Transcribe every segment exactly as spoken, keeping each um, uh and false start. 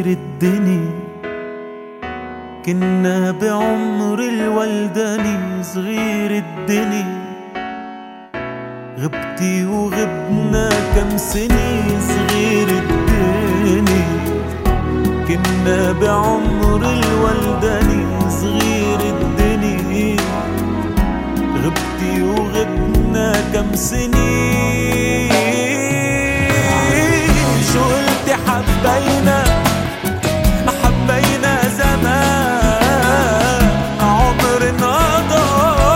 الدنيا كنا بعمر الولداني، صغير الدنيا غبتي وغبنا كم سنة. صغير الدنيا كنا بعمر الولداني، صغير الدنيا غبتي وغبنا كم سنين. شو قلتي حبينا حبينا زمان، عمر انقضى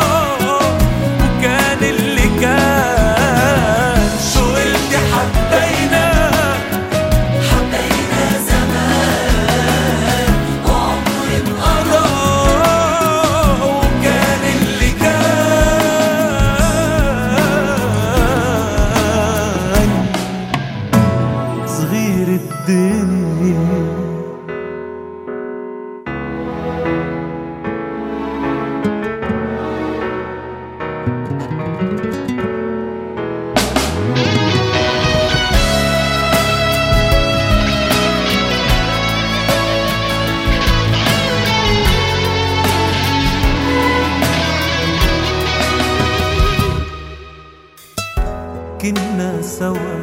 وكان اللي كان. شو قلتي حبينا حبينا زمان، عمر انقضى وكان اللي كان. صغير الدنيا كنا سوا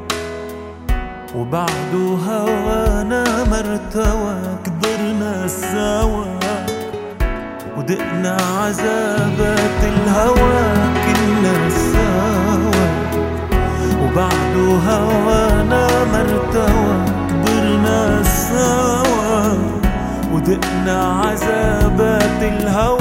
وبعده هوانا مرتوى. كبرنا سوا ودقنا عذابات الهوى. كنا سوا وبعده هوانا مرتوى. كبرنا سوا ودقنا عذابات الهوى.